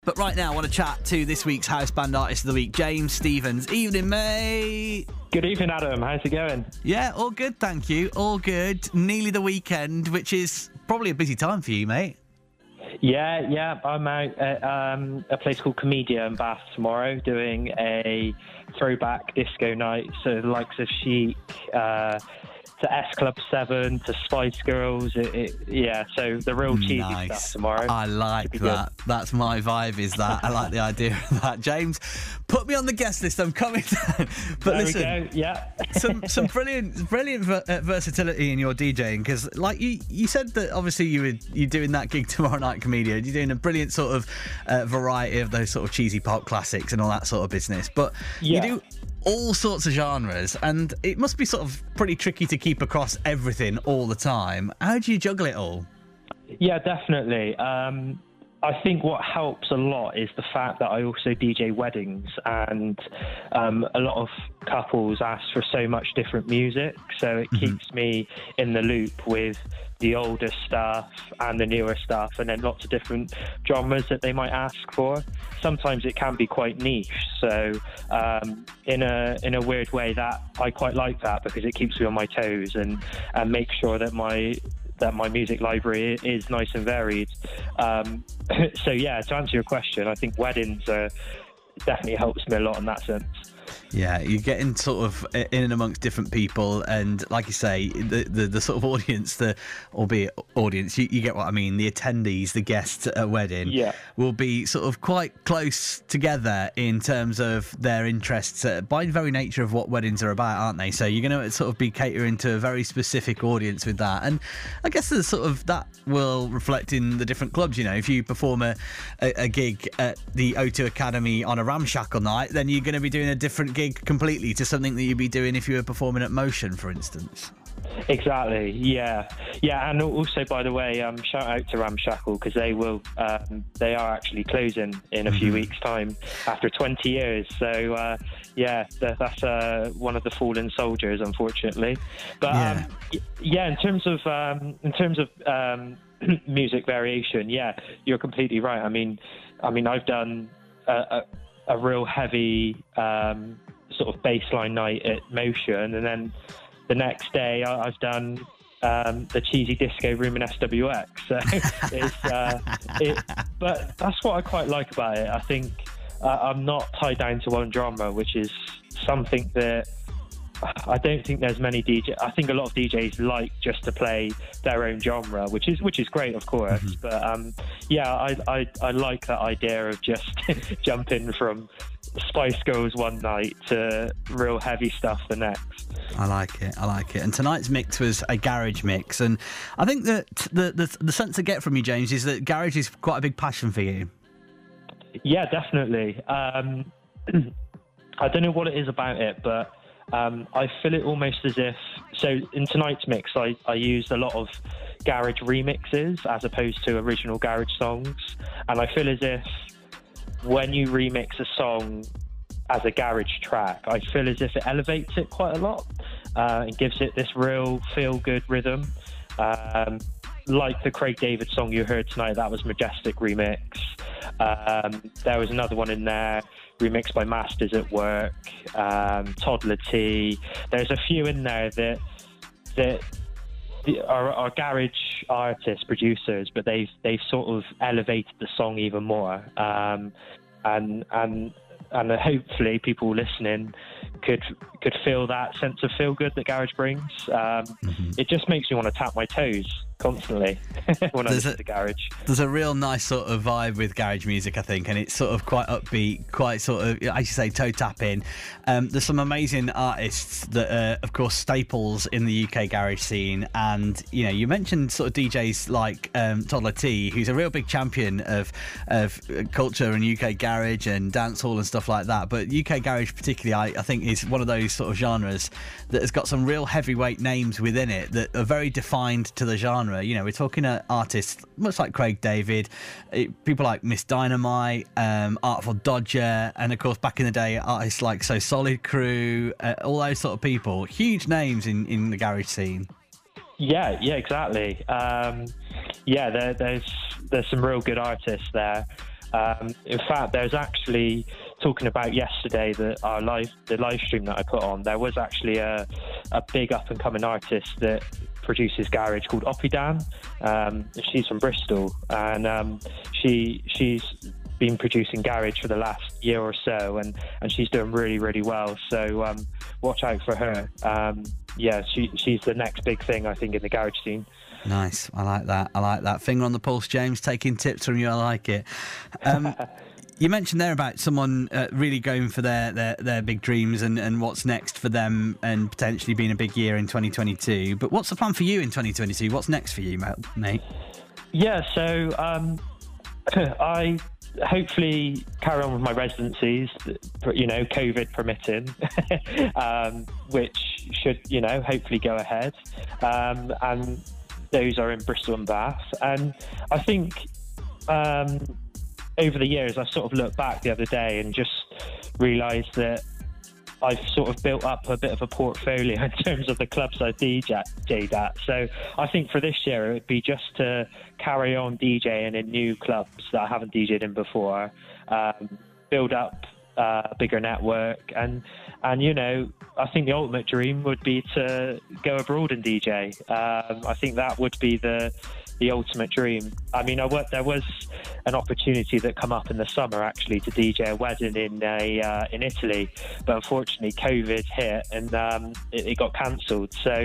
But right now, I want to chat to this week's House Band Artist of the Week, James Stephens. Evening, mate. Good evening, Adam. How's it going? Yeah, all good, thank you. All good. Nearly the weekend, which is probably a busy time for you, mate. Yeah. I'm out at a place called Comedia in Bath tomorrow doing a throwback disco night. So the likes of Chic, to S Club 7, to Spice Girls. So the real cheesy stuff tomorrow. I like that. Good. That's my vibe, is that. I like the idea of that. James, put me on the guest list. I'm coming down. But there listen, we go. Yeah. some brilliant versatility in your DJing, because like you said that obviously you're doing that gig tomorrow night, Comedia. You're doing a brilliant sort of variety of those sort of cheesy pop classics and all that sort of business. But you do all sorts of genres, and it must be sort of pretty tricky to keep across everything all the time. How do you juggle it all? Yeah, definitely. I think what helps a lot is the fact that I also DJ weddings, and a lot of couples ask for so much different music, so it keeps me in the loop with the older stuff and the newer stuff, and then lots of different genres that they might ask for. Sometimes it can be quite niche, so in a weird way that I quite like that, because it keeps me on my toes and makes sure that my music library is nice and varied. So yeah, to answer your question, I think weddings definitely helps me a lot in that sense. Yeah, you're getting sort of in and amongst different people, and like you say, the sort of audience, you get what I mean, the attendees, the guests at a wedding, will be sort of quite close together in terms of their interests by the very nature of what weddings are about, aren't they? So you're going to sort of be catering to a very specific audience with that, and I guess the sort of that will reflect in the different clubs. You know, if you perform a gig at the O2 Academy on a ramshackle night, then you're going to be doing a different gig completely to something that you'd be doing if you were performing at Motion, for instance. Exactly, yeah, and also, by the way, shout out to Ramshackle, because they are actually closing in a few weeks' time after 20 years. So that's one of the fallen soldiers, unfortunately. But in terms of music variation, you're completely right. I mean, I've done a real heavy sort of baseline night at Motion, and then the next day I've done the cheesy disco room in SWX. So but that's what I quite like about it. I think I'm not tied down to one genre, which is something that I don't think there's many DJs. I think a lot of DJs like just to play their own genre, which is great, of course. But I like that idea of just jumping from Spice Girls one night to real heavy stuff the next. I like it. And tonight's mix was a garage mix, and I think that the sense I get from you, James, is that garage is quite a big passion for you. Yeah, definitely. I don't know what it is about it, but I feel it almost as if, so in tonight's mix I used a lot of garage remixes as opposed to original garage songs, and I feel as if when you remix a song as a garage track, I feel as if it elevates it quite a lot and gives it this real feel-good rhythm. Like the Craig David song you heard tonight, that was Majestic remix. There was another one in there, remixed by Masters at Work, Toddler T. There's a few in there that are garage artists, producers, but they've sort of elevated the song even more, and hopefully people listening could feel that sense of feel good that garage brings. It just makes me want to tap my toes constantly when I listen to garage. There's a real nice sort of vibe with garage music, I think, and it's sort of quite upbeat, quite sort of, as you say, toe tapping. There's some amazing artists that are, of course, staples in the UK garage scene, and you know, you mentioned sort of DJs like Toddler T, who's a real big champion of culture and UK garage and dancehall and stuff like that. But UK garage particularly, I think, is one of those sort of genres that has got some real heavyweight names within it that are very defined to the genre. You know, we're talking artists much like Craig David, people like Miss Dynamite, Artful Dodger, and of course back in the day artists like So Solid Crew, all those sort of people, huge names in the garage scene. Yeah, exactly. There's some real good artists there. In fact, there's actually, talking about yesterday, the live stream that I put on, there was actually a big up and coming artist that produces garage called Oppidan. She's from Bristol, and she's been producing garage for the last year or so, and she's doing really, really well. So watch out for her. She's the next big thing, I think, in the garage scene. Nice. I like that. Finger on the pulse, James, taking tips from you. I like it. You mentioned there about someone really going for their big dreams and what's next for them, and potentially being a big year in 2022. But what's the plan for you in 2022? What's next for you, mate? Yeah, so I hopefully carry on with my residencies, COVID permitting, which should, hopefully go ahead. And those are in Bristol and Bath. And I think over the years, I've sort of looked back the other day and just realised that I've sort of built up a bit of a portfolio in terms of the clubs I DJ'd at. So I think for this year, it would be just to carry on DJing in new clubs that I haven't DJ'd in before, build up a bigger network, and I think the ultimate dream would be to go abroad and DJ. I think that would be the ultimate dream. I mean, there was an opportunity that come up in the summer actually to DJ a wedding in Italy, but unfortunately COVID hit and it got cancelled. So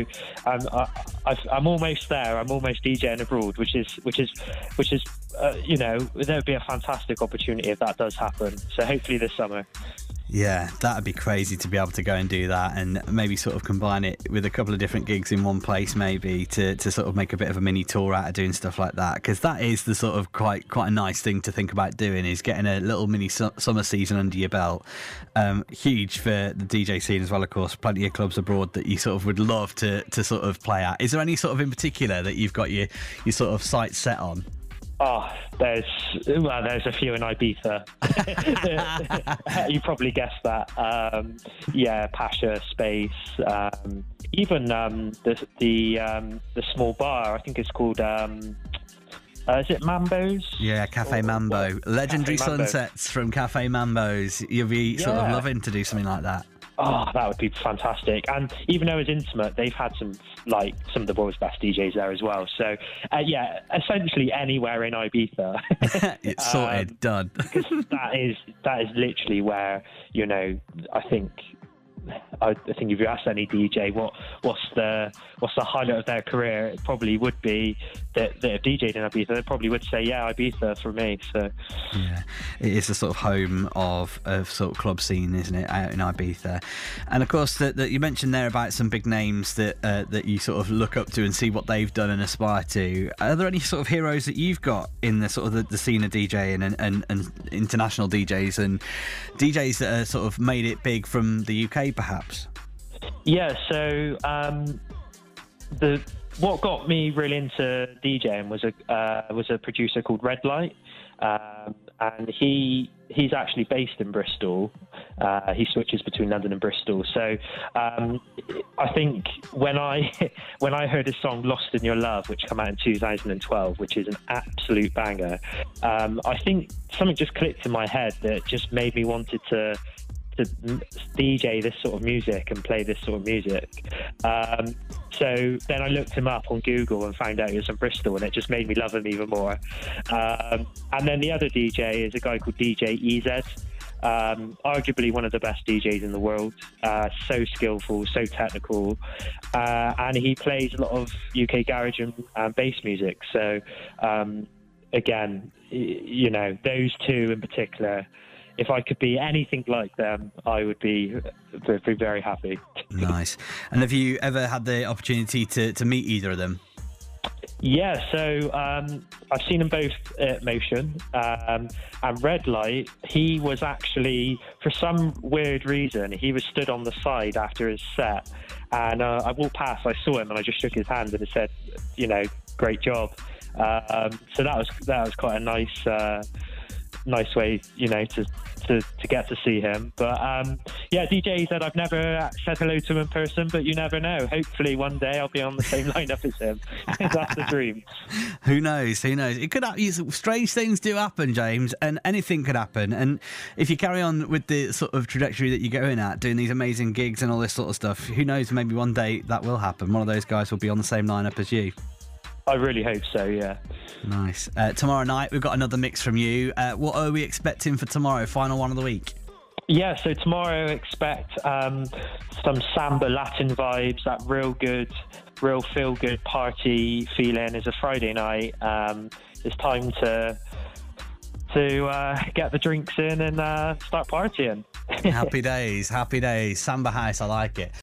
I'm almost there. I'm almost DJing abroad, which is there would be a fantastic opportunity if that does happen. So hopefully this summer. Yeah, that'd be crazy to be able to go and do that, and maybe sort of combine it with a couple of different gigs in one place, maybe to sort of make a bit of a mini tour out of doing stuff like that. Because that is the sort of quite a nice thing to think about doing, is getting a little mini summer season under your belt. Huge for the DJ scene as well, of course. Plenty of clubs abroad that you sort of would love to sort of play at. Is there any sort of in particular that you've got your sort of sights set on? Oh, there's a few in Ibiza. You probably guessed that. Pacha, Space, even the small bar. I think it's called. Is it Mambo's? Yeah, Cafe Mambo. Legendary Cafe Mambo. Sunsets from Cafe Mambo's. You'll be sort of loving to do something like that. Oh, that would be fantastic. And even though it's intimate, they've had some of the world's best DJs there as well. So, essentially anywhere in Ibiza. It's sorted, done. Because that is literally where, I think if you ask any DJ what's the highlight of their career, it probably would be that have DJ'd in Ibiza. They probably would say, yeah, Ibiza for me. So yeah, it is the sort of home of sort of club scene, isn't it, out in Ibiza? And of course, that you mentioned there about some big names that you sort of look up to and see what they've done and aspire to. Are there any sort of heroes that you've got in the sort of the scene of DJing and international DJs and DJs that are sort of made it big from the UK, perhaps? Yeah, so what got me really into DJing was a producer called Red Light, and he's actually based in Bristol. He switches between London and Bristol. So I think when I heard his song "Lost in Your Love," which came out in 2012, which is an absolute banger, I think something just clicked in my head that just made me wanted to DJ this sort of music and play this sort of music. So then I looked him up on Google and found out he was from Bristol, and it just made me love him even more. And then the other DJ is a guy called DJ EZ, arguably one of the best DJs in the world. So skillful, so technical, and he plays a lot of UK garage and bass music. So again, those two in particular, if I could be anything like them, I would be very happy. Nice. And have you ever had the opportunity to meet either of them? Yeah, so I've seen them both at Motion. And Red Light, he was actually, for some weird reason, he was stood on the side after his set. And I walked past, I saw him, and I just shook his hand and it said, great job. So that was quite a nice nice way, to get to see him. But yeah, DJ said I've never said hello to him in person, but you never know. Hopefully one day I'll be on the same lineup as him. That's the dream. Who knows? It could happen. Strange things do happen, James, and anything could happen. And if you carry on with the sort of trajectory that you're going at, doing these amazing gigs and all this sort of stuff, who knows, maybe one day that will happen. One of those guys will be on the same lineup as you. I really hope so, yeah. Nice. Tomorrow night, we've got another mix from you. What are we expecting for tomorrow? Final one of the week. Yeah, so tomorrow expect some samba Latin vibes, that real feel-good party feeling. It's a Friday night. It's time to get the drinks in and start partying. Happy days. Samba House, I like it.